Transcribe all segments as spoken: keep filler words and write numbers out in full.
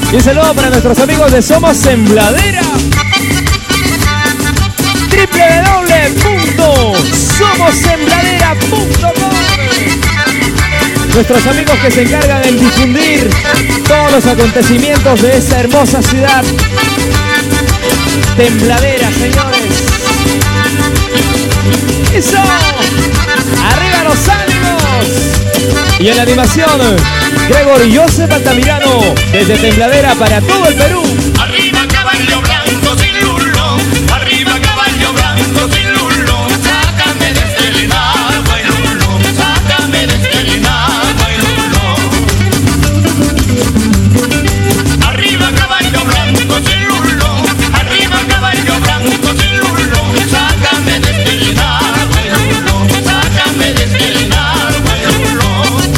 Y un saludo para nuestros amigos de Somos Sembladera. doble u doble u doble u punto somos sembladera punto com. Nuestros amigos que se encargan en difundir todos los acontecimientos de esta hermosa ciudad. Tembladera, señores. ¡Eso! ¡Arriba los ánimos! Y en la animación, Gregory Joseph Altamirano, desde Tembladera para todo el Perú. Arriba caballo blanco sin lulo, arriba caballo blanco sin lulo, sácame de este agua y lulo, sácame de este agua y lulo. Arriba caballo blanco sin lulo, arriba caballo blanco sin lulo, sácame de este agua y lulo, sácame de este agua y lulo.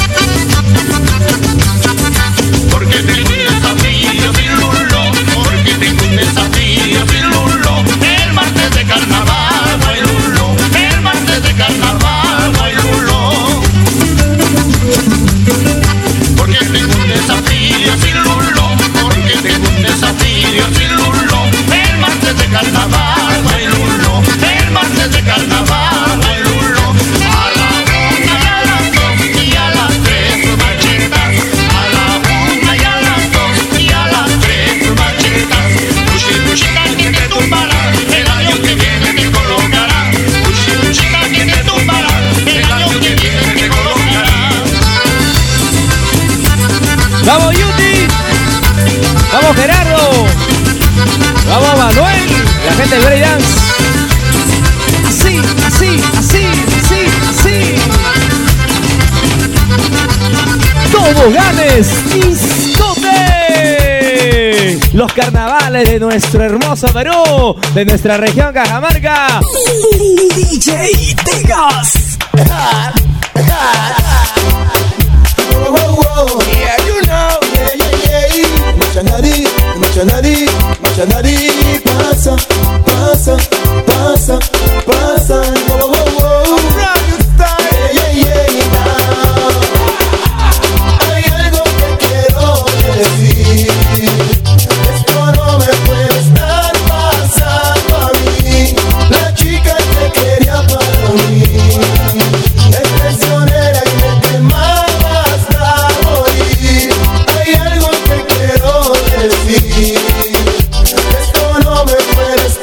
Porque tengo un desafío sin lulo, porque tengo un desafío sin lulo, el martes de carnaval, ay lulo, el martes de carnaval, ay lulo. Porque tengo un desafío sin lulo, porque tengo un desafío sin lulo, el martes de carnaval, ay lulo, el martes de carnaval, ay lulo. A la una y a las dos y a las tres machetas, a la una y a las dos y a las tres machetas. Uchi, uchita, quien te tumbará, el año que viene te colocará. Uchi, uchita, quien te tumbará, el año que viene te colocará. ¡Vamos, Yuti! ¡Vamos, Gerardo! ¡Vamos, Manuel! La gente del Break Dance. Así, así, así, así, así. ¡Toboganes Discote! Los carnavales de nuestro hermoso Perú, de nuestra región Cajamarca. D J Degas. Whoa, whoa, whoa. Yeah, you know. Yeah, yeah, yeah. Machanari, machanari, machanari. Pasa, pasa, pasa, pasa. Whoa, whoa, whoa. Yeah, yeah, yeah, now. Hay algo que quiero decir. Esto no me puede estar pasando a mí. La chica que quería para mí es traicionera y me quemaba hasta morir. Hay algo que quiero decir. Esto no me puede estar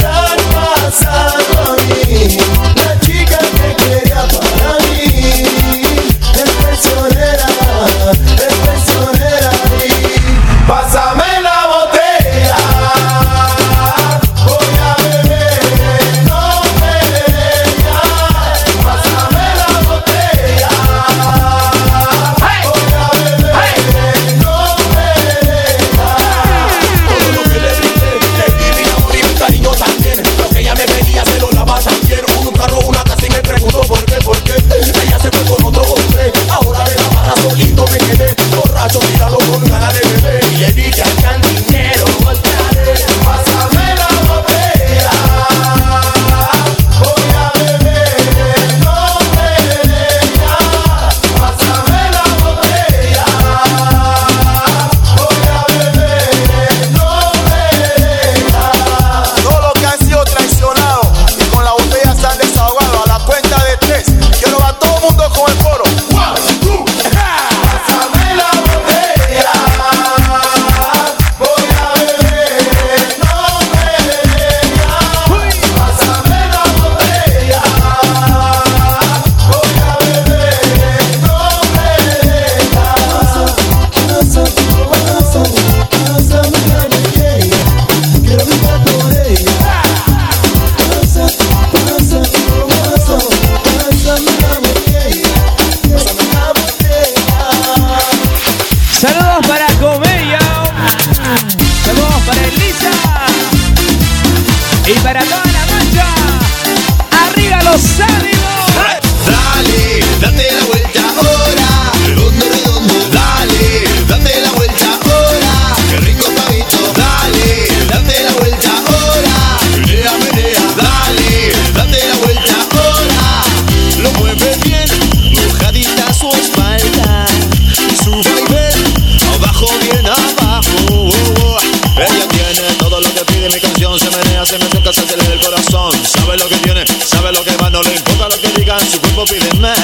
su cuerpo pide más.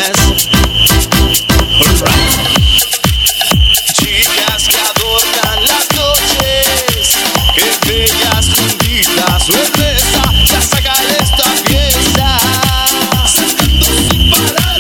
Chicas que adornan las noches, que bellas juntitas, cerveza, ya saca esta fiesta, saltando sin parar.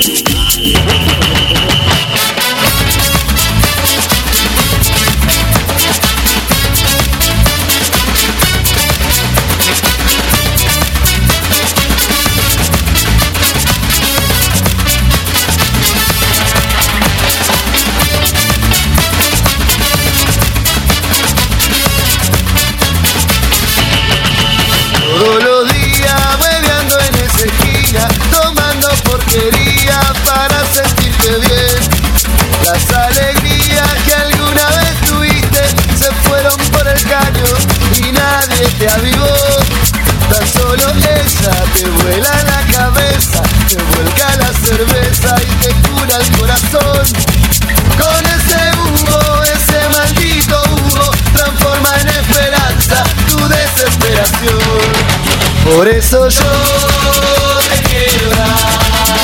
Todos los días bebiendo en esa esquina, tomando porquería para sentirte bien. Las alegrías que alguna vez tuviste se fueron por el caño y nadie te avivó. Tan solo ella te vuela la cabeza, te vuelca la cerveza y te cura el corazón. Con ese humo, ese maldito humo, transforma en esperanza tu desesperación. Por eso yo te quiero dar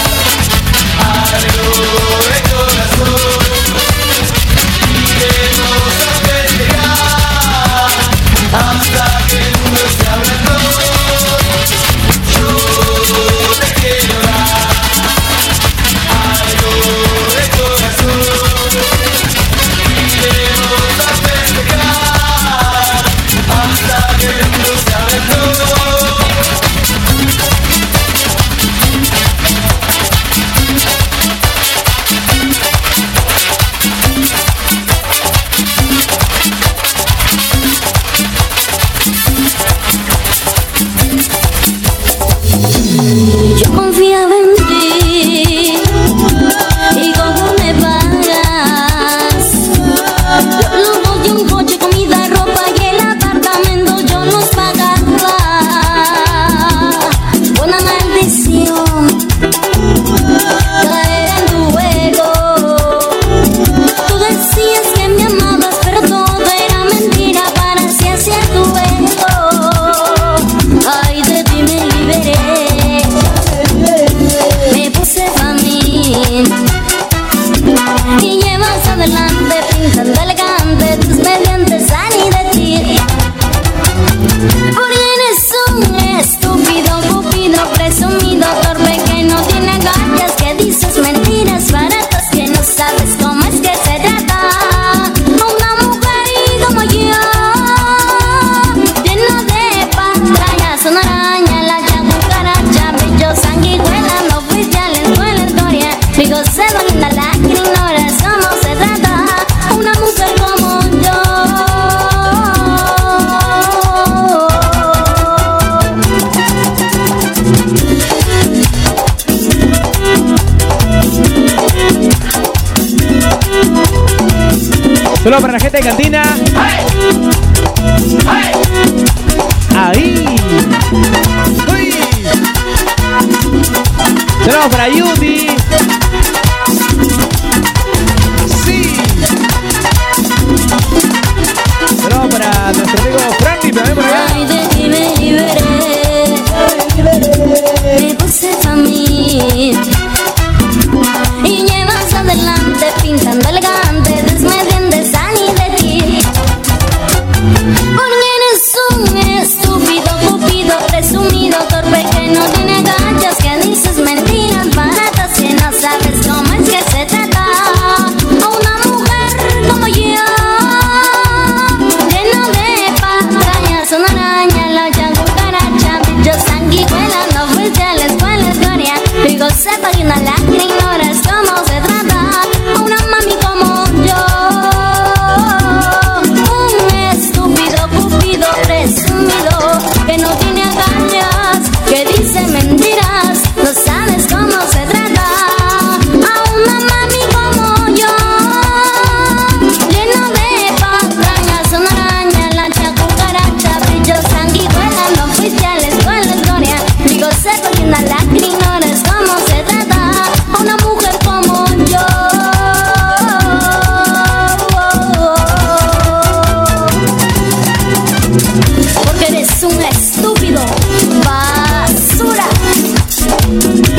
algo de corazón y queremos festejar hasta que el mundo se abra en dos. Yo te quiero dar algo de corazón y queremos festejar hasta que el mundo se abra en dos. Yo confiaba en ti y cómo me pagas. Los lujo de un coche, comida, ropa y el apartamento yo los pagaba. Buena maldición caer en tu juego. Tú decías que me amabas, pero todo era mentira para así hacer tu juego. Ay, de ti me liberé. Me puse pa' mí y llevas adelante pintando elegante tus mediantes salí de ti. Porque eres un estúpido, cupido, presumido, torpe que no tiene gallas, que dices mentiras baratas, que no sabes cómo es que se trata. Una mujer como yo, lleno de pantallas, una araña, la cucaracha, brillo, sanguijuela, no fuiste a la escuela, historia, digo, se va linda la que ignoras cómo se trata. Una mujer como yo. Solo para la gente de cantina. Ahí. Uy. Saludos para Yuti. Sí. Saludos para nuestro amigo Frankie también por allá. Ay, de ti me liberé. Me puse pa' mí y llevas adelante pintando elegante, desmediante, salí de ti. Porque eres un estúpido, cupido, presumido, torpe que no tiene gallas, que dices mentiras baratas, que no sabes cómo es que se trata. Una mujer como yo, lleno de pantalla, una araña, la cucaracha, brillo, sanguijuela, no fuiste a la escuela, historia, digo, sepa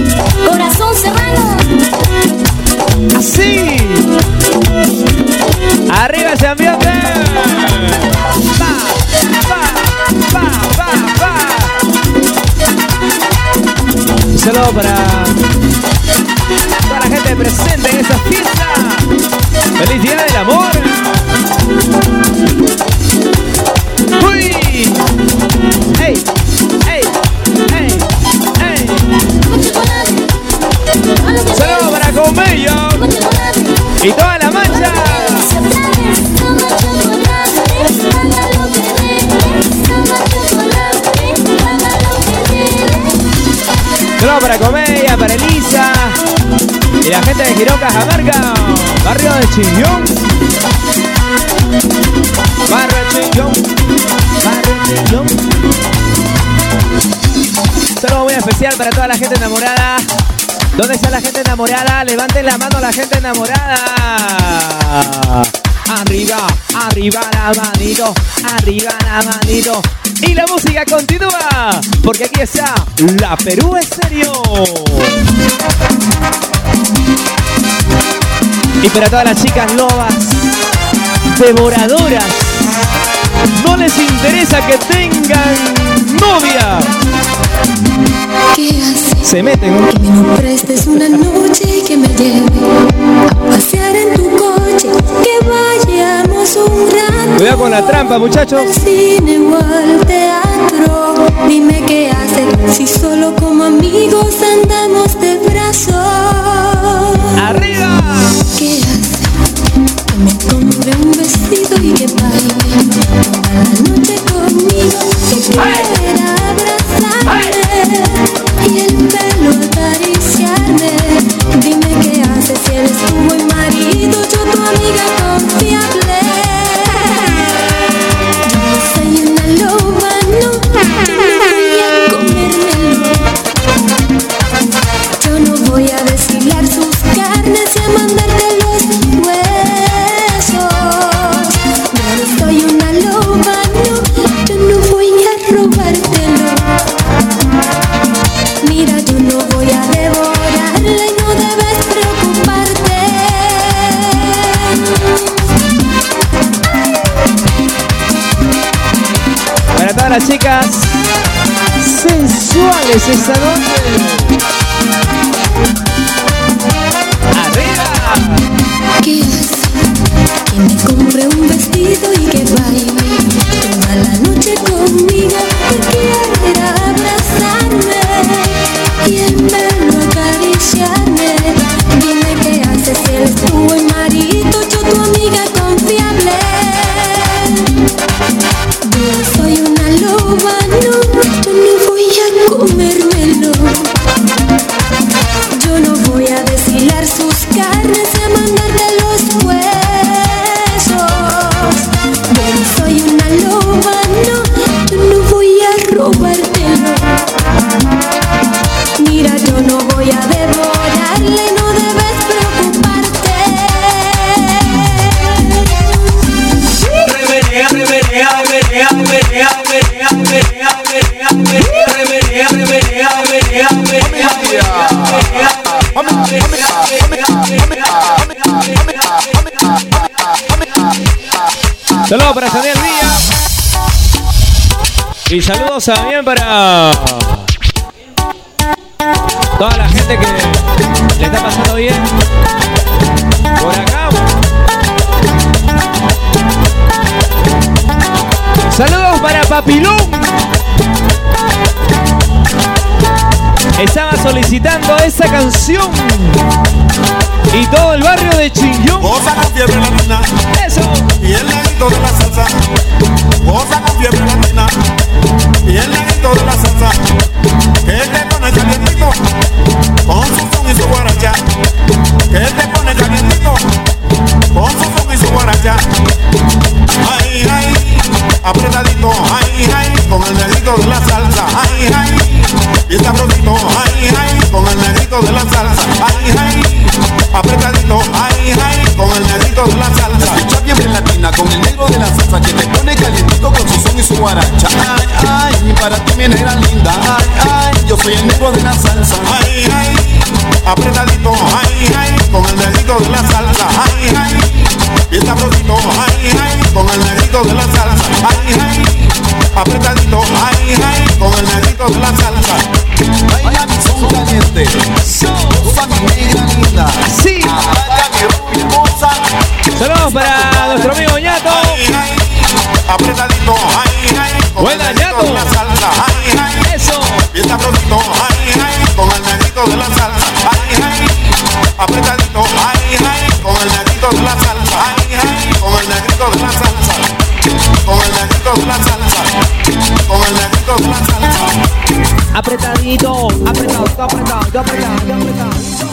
Corazón serrano. Así. Arriba ese ambiente. Va, va, va, va, va. Un saludo para toda la gente presente en esta fiesta. ¡Feliz Día del Amor! ¡Uy! ¡Ey! ¡Ey! ¡Ey! ¡Ey! ¡Saludos para Comello! ¡Y toda la mancha! Saludos para Comedia, para Elisa y la gente de Girón, Cajamarca, barrio de Chillón, barrio de Chillón, barrio de Chillón. Saludo muy especial para toda la gente enamorada. ¿Dónde está la gente enamorada? Levanten la mano la gente enamorada. Arriba, arriba la manito, arriba la manito. Y la música continúa, porque aquí está la Perú Estéreo. Y para todas las chicas lobas, devoradoras, no les interesa que tengan novia. ¿Qué haces? Se meten, ¿no? Que me lo prestes una noche y que me lleve a pasear en tu coche, que vayamos un rato. Cuidado con la trampa, muchachos. Al cine o al teatro. Dime qué haces si solo como amigos andamos de brazos. ¡Arriba! ¿Qué haces? Que me compre un vestido y que baile toda la noche conmigo, que quiera abrazarme y el pelo acariciarme. Dime qué haces si eres tu buen marido, yo tu amiga confiable. Yo no soy una loba, no, yo no voy a comérmelo. Yo no voy a desfilar sus carnes y a mandarte los huesos. Yo no soy una loba, no, yo no voy a robártelo. Mira, yo no voy a devorarla y no debes preocuparte. Para todas las chicas sensuales esta noche. ¡Arriba! ¿Qué haces? Que me compre un vestido y que baile toda la noche conmigo, que quiera abrazarme y el pelo acariciarme. Dime qué haces si eres tu buen marido, yo tu amiga confiable. Yo soy una loba, no, yo no voy a comérmelo. Yo no voy a desfilar sus carnes y a mandarte los huesos. Yo no soy una loba, no, yo no voy a robártelo. Mira, yo no voy a devorarle, no debes preocuparte. Remenea, remenea, remenea, remenea, remenea, remenea, remenea, remenea, remenea, remenea, remenea, Saludos para Daniel Díaz. Y saludos también para toda la gente que le está pasando bien por acá. Saludos para Papilón. Estaba solicitando esta canción y todo el barrio de Chillón. Goza con fiebre latina. Eso. Y el negrito de la salsa. Goza con fiebre latina. Y el negrito de la salsa. Que te pone calientito con su son y su guaracha. Que te pone calientito con su son y su guaracha. Ay, ay, apretadito. Ay, ay, con el negrito de la salsa. Ay, ay, y sabrosito. Ay, ay, con el negrito de la salsa. Ay, ay, apretadito. Ay, ay, con el negrito de la salsa. Escucha fiebre latina con el negro de la salsa, que te pone calientito con su son y su guaracha. Ay, ay, para ti mi negra linda. Ay, ay, yo soy el negro de la salsa. Ay, ay, apretadito, ay, ay, con el negrito de la salsa, ay, ay, bien sabrosito, ay, ay, con el negrito de la salsa, ay, ay, apretadito, ay, ay, con el negrito de la salsa. Baila mi son caliente, goza mi negra linda, Así. baila mi rubia hermosa. Saludos para nuestro amigo Ñato. Ay, ay, apretadito, ay, ay, con Buena, el negrito Ñato. de la salsa, ay, ay, Eso. bien sabrosito, ay, ay, con el negrito de la salsa, ay, ay, apretadito, ay, ay, con el negrito de la salsa, ay, ay, con el negrito de la salsa, con el negrito de la salsa, con el negrito de la salsa. Apretadito, apretado, apretado, apretado, apretado.